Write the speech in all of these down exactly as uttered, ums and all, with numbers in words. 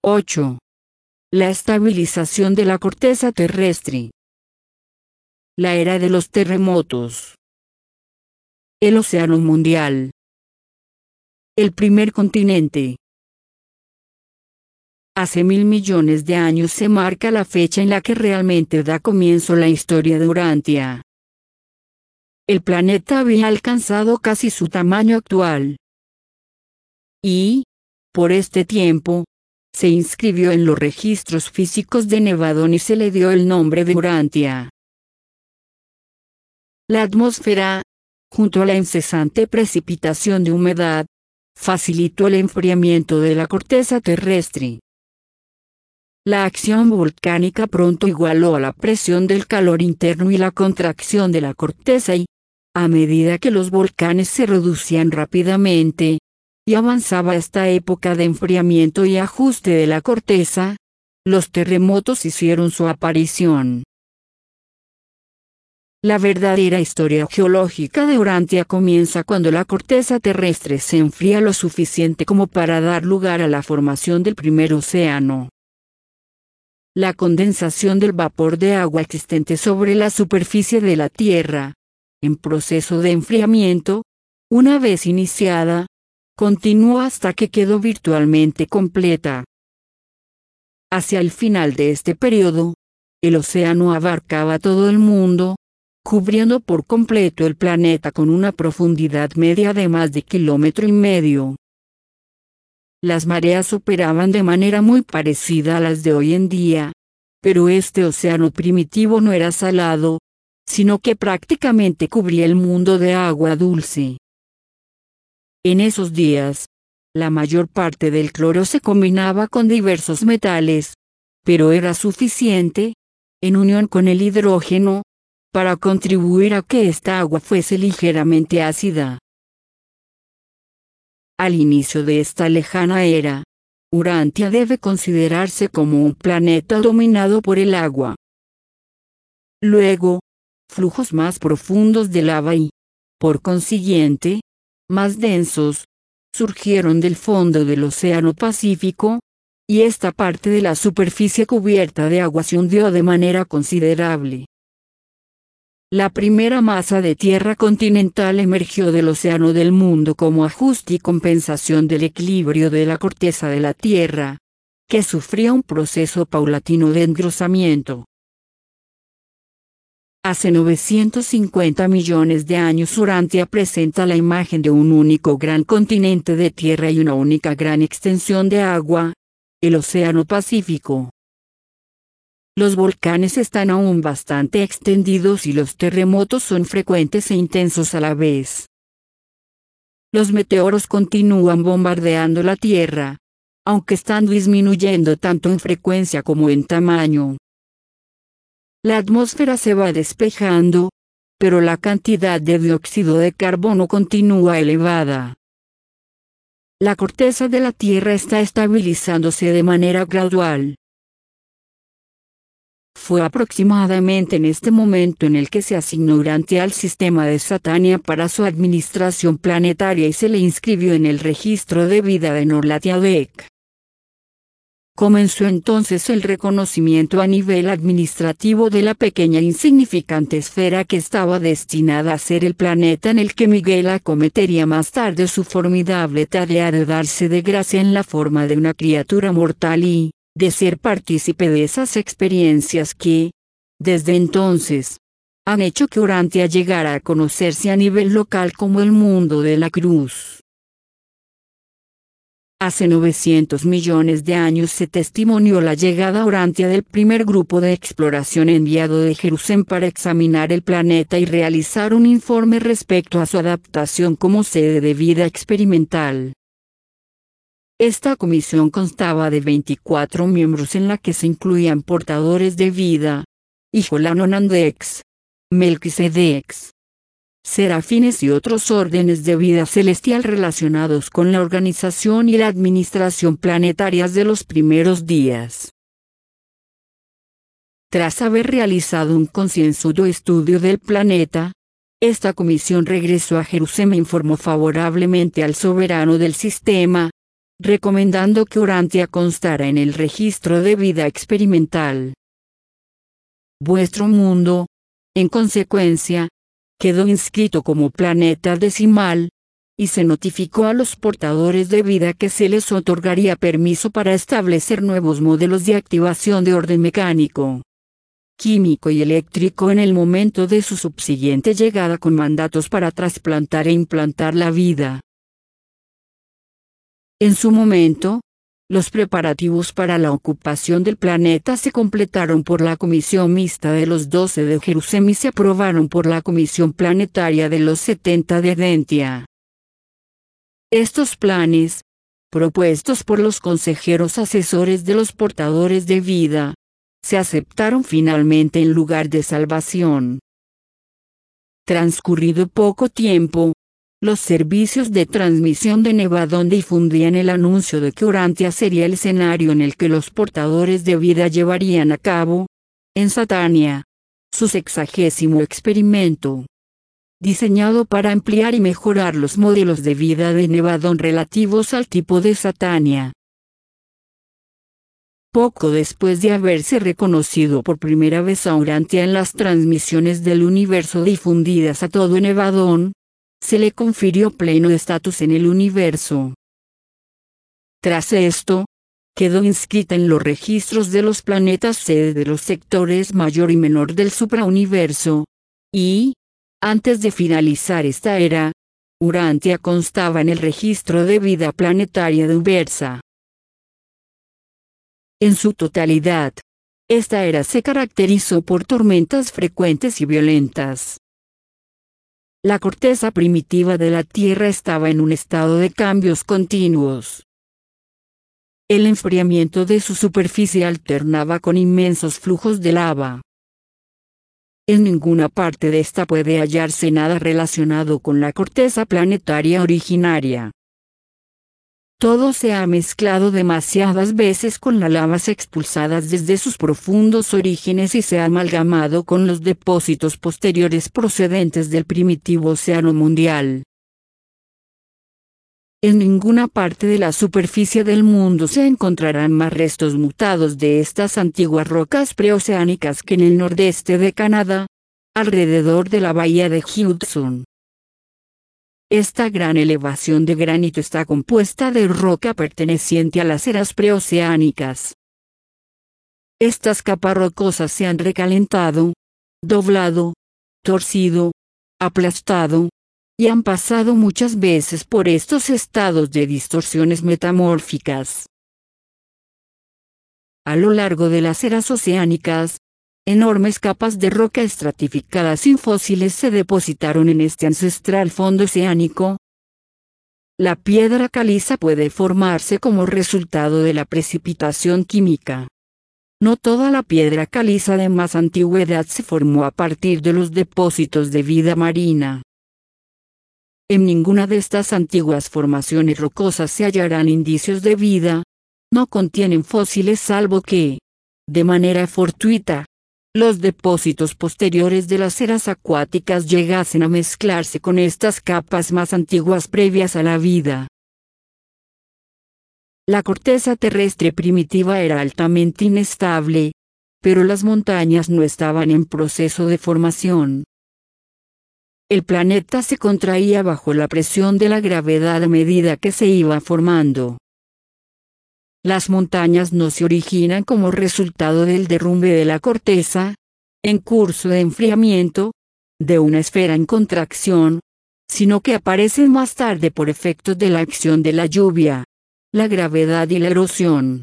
ocho. La estabilización de la corteza terrestre. La era de los terremotos. El océano mundial. El primer continente. Hace mil millones de años se marca la fecha en la que realmente da comienzo la historia de Urantia. El planeta había alcanzado casi su tamaño actual. Y, por este tiempo, se inscribió en los registros físicos de Nevadón y se le dio el nombre de Urantia. La atmósfera, junto a la incesante precipitación de humedad, facilitó el enfriamiento de la corteza terrestre. La acción volcánica pronto igualó a la presión del calor interno y la contracción de la corteza y, a medida que los volcanes se reducían rápidamente, y avanzaba esta época de enfriamiento y ajuste de la corteza, los terremotos hicieron su aparición. La verdadera historia geológica de Urantia comienza cuando la corteza terrestre se enfría lo suficiente como para dar lugar a la formación del primer océano. La condensación del vapor de agua existente sobre la superficie de la Tierra, en proceso de enfriamiento, una vez iniciada, continuó hasta que quedó virtualmente completa. Hacia el final de este periodo, el océano abarcaba todo el mundo, cubriendo por completo el planeta con una profundidad media de más de kilómetro y medio. Las mareas operaban de manera muy parecida a las de hoy en día, pero este océano primitivo no era salado, sino que prácticamente cubría el mundo de agua dulce. En esos días, la mayor parte del cloro se combinaba con diversos metales, pero era suficiente, en unión con el hidrógeno, para contribuir a que esta agua fuese ligeramente ácida. Al inicio de esta lejana era, Urantia debe considerarse como un planeta dominado por el agua. Luego, flujos más profundos de lava y, por consiguiente, más densos, surgieron del fondo del Océano Pacífico, y esta parte de la superficie cubierta de agua se hundió de manera considerable. La primera masa de tierra continental emergió del océano del mundo como ajuste y compensación del equilibrio de la corteza de la Tierra, que sufría un proceso paulatino de engrosamiento. Hace novecientos cincuenta millones de años Urantia presenta la imagen de un único gran continente de tierra y una única gran extensión de agua, el Océano Pacífico. Los volcanes están aún bastante extendidos y los terremotos son frecuentes e intensos a la vez. Los meteoros continúan bombardeando la Tierra, aunque están disminuyendo tanto en frecuencia como en tamaño. La atmósfera se va despejando, pero la cantidad de dióxido de carbono continúa elevada. La corteza de la Tierra está estabilizándose de manera gradual. Fue aproximadamente en este momento en el que se asignó Urantia al sistema de Satania para su administración planetaria y se le inscribió en el registro de vida de Norlatiadec. Comenzó entonces el reconocimiento a nivel administrativo de la pequeña e insignificante esfera que estaba destinada a ser el planeta en el que Miguel acometería más tarde su formidable tarea de darse de gracia en la forma de una criatura mortal y, de ser partícipe de esas experiencias que, desde entonces, han hecho que Urantia llegara a conocerse a nivel local como el mundo de la cruz. Hace novecientos millones de años se testimonió la llegada a Urantia del primer grupo de exploración enviado de Jerusalén para examinar el planeta y realizar un informe respecto a su adaptación como sede de vida experimental. Esta comisión constaba de veinticuatro miembros en la que se incluían portadores de vida, Ijolanomandex, Melquisedex, serafines y otros órdenes de vida celestial relacionados con la organización y la administración planetarias de los primeros días. Tras haber realizado un concienzudo estudio del planeta, esta comisión regresó a Jerusalén e informó favorablemente al soberano del sistema, recomendando que Urantia constara en el registro de vida experimental. Vuestro mundo, en consecuencia, quedó inscrito como planeta decimal, y se notificó a los portadores de vida que se les otorgaría permiso para establecer nuevos modelos de activación de orden mecánico, químico y eléctrico en el momento de su subsiguiente llegada, con mandatos para trasplantar e implantar la vida. En su momento, los preparativos para la ocupación del planeta se completaron por la Comisión Mixta de los doce de Jerusalén y se aprobaron por la Comisión Planetaria de los setenta de Dentia. Estos planes, propuestos por los consejeros asesores de los portadores de vida, se aceptaron finalmente en lugar de salvación. Transcurrido poco tiempo, los servicios de transmisión de Nevadón difundían el anuncio de que Urantia sería el escenario en el que los portadores de vida llevarían a cabo, en Satania, su sexagésimo experimento, diseñado para ampliar y mejorar los modelos de vida de Nevadón relativos al tipo de Satania. Poco después de haberse reconocido por primera vez a Urantia en las transmisiones del universo difundidas a todo Nevadón, se le confirió pleno estatus en el universo. Tras esto, quedó inscrita en los registros de los planetas sede de los sectores mayor y menor del suprauniverso, y, antes de finalizar esta era, Urantia constaba en el registro de vida planetaria de Ubersa. En su totalidad, esta era se caracterizó por tormentas frecuentes y violentas. La corteza primitiva de la Tierra estaba en un estado de cambios continuos. El enfriamiento de su superficie alternaba con inmensos flujos de lava. En ninguna parte de esta puede hallarse nada relacionado con la corteza planetaria originaria. Todo se ha mezclado demasiadas veces con las lavas expulsadas desde sus profundos orígenes y se ha amalgamado con los depósitos posteriores procedentes del primitivo océano mundial. En ninguna parte de la superficie del mundo se encontrarán más restos mutados de estas antiguas rocas preoceánicas que en el nordeste de Canadá, alrededor de la bahía de Hudson. Esta gran elevación de granito está compuesta de roca perteneciente a las eras preoceánicas. Estas capas rocosas se han recalentado, doblado, torcido, aplastado, y han pasado muchas veces por estos estados de distorsiones metamórficas. A lo largo de las eras oceánicas, enormes capas de roca estratificada sin fósiles se depositaron en este ancestral fondo oceánico. La piedra caliza puede formarse como resultado de la precipitación química. No toda la piedra caliza de más antigüedad se formó a partir de los depósitos de vida marina. En ninguna de estas antiguas formaciones rocosas se hallarán indicios de vida. No contienen fósiles salvo que, de manera fortuita, los depósitos posteriores de las eras acuáticas llegasen a mezclarse con estas capas más antiguas previas a la vida. La corteza terrestre primitiva era altamente inestable, pero las montañas no estaban en proceso de formación. El planeta se contraía bajo la presión de la gravedad a medida que se iba formando. Las montañas no se originan como resultado del derrumbe de la corteza, en curso de enfriamiento, de una esfera en contracción, sino que aparecen más tarde por efectos de la acción de la lluvia, la gravedad y la erosión.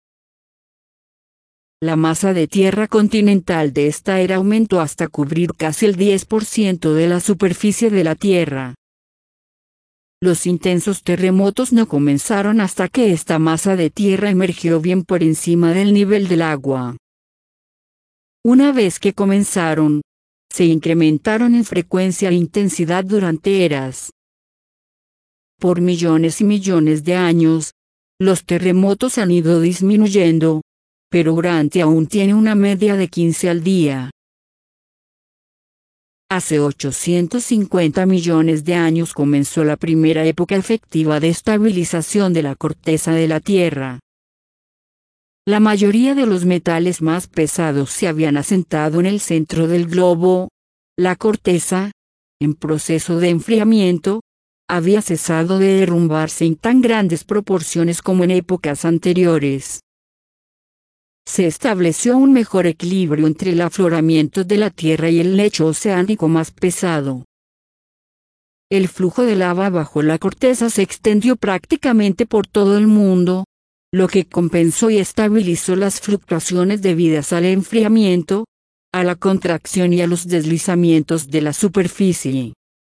La masa de tierra continental de esta era aumentó hasta cubrir casi el diez por ciento de la superficie de la Tierra. Los intensos terremotos no comenzaron hasta que esta masa de tierra emergió bien por encima del nivel del agua. Una vez que comenzaron, se incrementaron en frecuencia e intensidad durante eras. Por millones y millones de años, los terremotos han ido disminuyendo, pero Urantia aún tiene una media de quince al día. Hace ochocientos cincuenta millones de años comenzó la primera época efectiva de estabilización de la corteza de la Tierra. La mayoría de los metales más pesados se habían asentado en el centro del globo. La corteza, en proceso de enfriamiento, había cesado de derrumbarse en tan grandes proporciones como en épocas anteriores. Se estableció un mejor equilibrio entre el afloramiento de la Tierra y el lecho oceánico más pesado. El flujo de lava bajo la corteza se extendió prácticamente por todo el mundo, lo que compensó y estabilizó las fluctuaciones debidas al enfriamiento, a la contracción y a los deslizamientos de la superficie.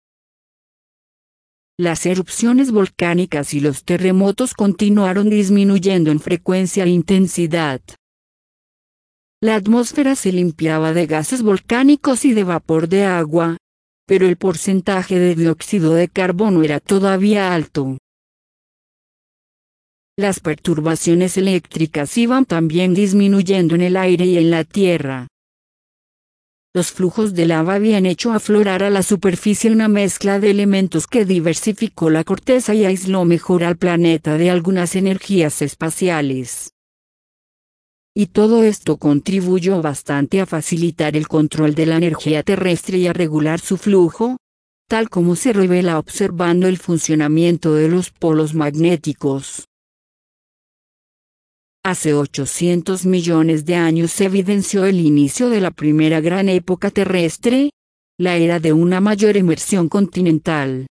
Las erupciones volcánicas y los terremotos continuaron disminuyendo en frecuencia e intensidad. La atmósfera se limpiaba de gases volcánicos y de vapor de agua, pero el porcentaje de dióxido de carbono era todavía alto. Las perturbaciones eléctricas iban también disminuyendo en el aire y en la tierra. Los flujos de lava habían hecho aflorar a la superficie una mezcla de elementos que diversificó la corteza y aisló mejor al planeta de algunas energías espaciales. Y todo esto contribuyó bastante a facilitar el control de la energía terrestre y a regular su flujo, tal como se revela observando el funcionamiento de los polos magnéticos. Hace ochocientos millones de años se evidenció el inicio de la primera gran época terrestre, la era de una mayor inmersión continental.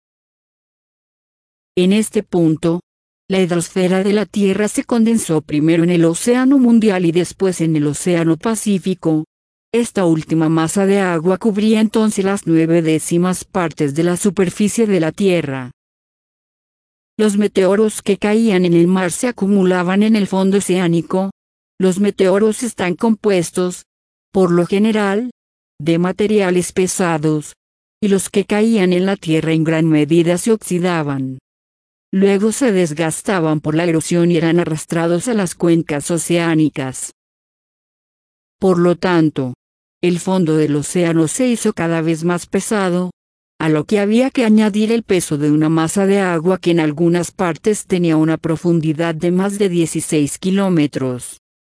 En este punto, la hidrosfera de la Tierra se condensó primero en el Océano Mundial y después en el Océano Pacífico. Esta última masa de agua cubría entonces las nueve décimas partes de la superficie de la Tierra. Los meteoros que caían en el mar se acumulaban en el fondo oceánico. Los meteoros están compuestos, por lo general, de materiales pesados, y los que caían en la Tierra en gran medida se oxidaban. Luego se desgastaban por la erosión y eran arrastrados a las cuencas oceánicas. Por lo tanto, el fondo del océano se hizo cada vez más pesado, a lo que había que añadir el peso de una masa de agua que en algunas partes tenía una profundidad de más de dieciséis kilómetros.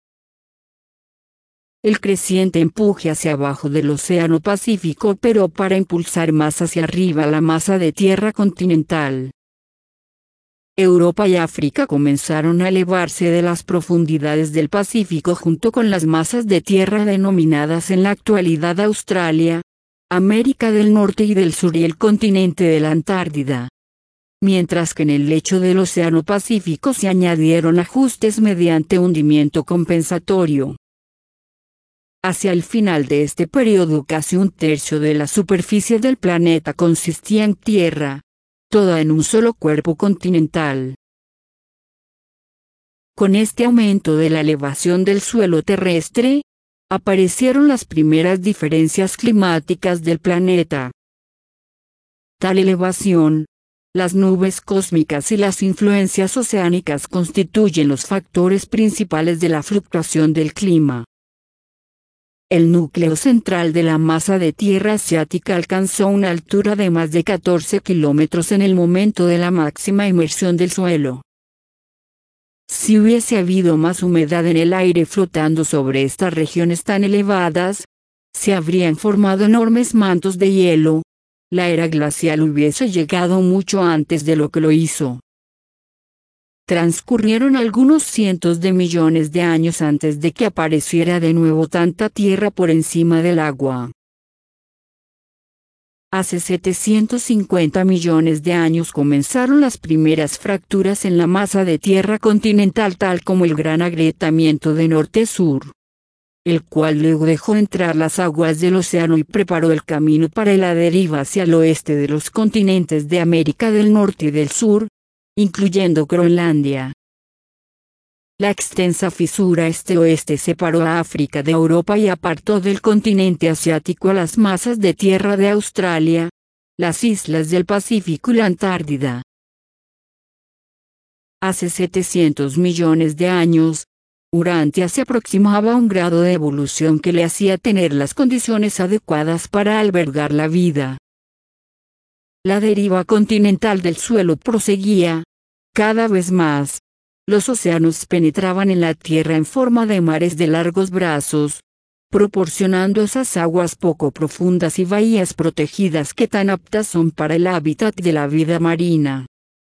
El creciente empuje hacia abajo del Océano Pacífico operó para impulsar más hacia arriba la masa de tierra continental. Europa y África comenzaron a elevarse de las profundidades del Pacífico junto con las masas de tierra denominadas en la actualidad Australia, América del Norte y del Sur y el continente de la Antártida. Mientras que en el lecho del Océano Pacífico se añadieron ajustes mediante hundimiento compensatorio. Hacia el final de este periodo casi un tercio de la superficie del planeta consistía en tierra, toda en un solo cuerpo continental. Con este aumento de la elevación del suelo terrestre, aparecieron las primeras diferencias climáticas del planeta. Tal elevación, las nubes cósmicas y las influencias oceánicas constituyen los factores principales de la fluctuación del clima. El núcleo central de la masa de tierra asiática alcanzó una altura de más de catorce kilómetros en el momento de la máxima inmersión del suelo. Si hubiese habido más humedad en el aire flotando sobre estas regiones tan elevadas, se habrían formado enormes mantos de hielo. La era glacial hubiese llegado mucho antes de lo que lo hizo. Transcurrieron algunos cientos de millones de años antes de que apareciera de nuevo tanta tierra por encima del agua. Hace setecientos cincuenta millones de años comenzaron las primeras fracturas en la masa de tierra continental, tal como el gran agrietamiento de norte-sur, el cual luego dejó entrar las aguas del océano y preparó el camino para la deriva hacia el oeste de los continentes de América del Norte y del Sur, incluyendo Groenlandia. La extensa fisura este-oeste separó a África de Europa y apartó del continente asiático a las masas de tierra de Australia, las islas del Pacífico y la Antártida. Hace setecientos millones de años, Urantia se aproximaba a un grado de evolución que le hacía tener las condiciones adecuadas para albergar la vida. La deriva continental del suelo proseguía. Cada vez más, los océanos penetraban en la Tierra en forma de mares de largos brazos, proporcionando esas aguas poco profundas y bahías protegidas que tan aptas son para el hábitat de la vida marina.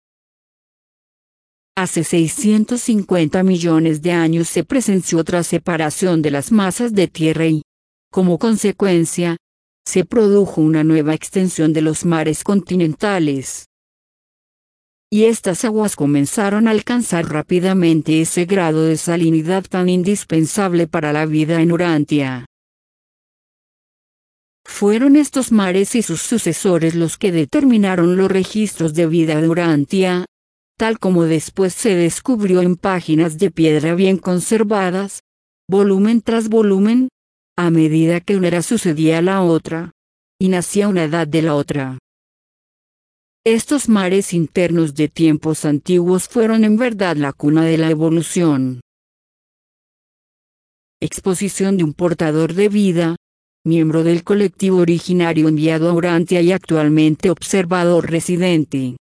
Hace seiscientos cincuenta millones de años se presenció otra separación de las masas de tierra y, como consecuencia, se produjo una nueva extensión de los mares continentales. Y estas aguas comenzaron a alcanzar rápidamente ese grado de salinidad tan indispensable para la vida en Urantia. Fueron estos mares y sus sucesores los que determinaron los registros de vida de Urantia, tal como después se descubrió en páginas de piedra bien conservadas, volumen tras volumen, a medida que una era sucedía a la otra, y nacía una edad de la otra. Estos mares internos de tiempos antiguos fueron en verdad la cuna de la evolución. Exposición de un portador de vida, miembro del colectivo originario enviado a Urantia y actualmente observador residente.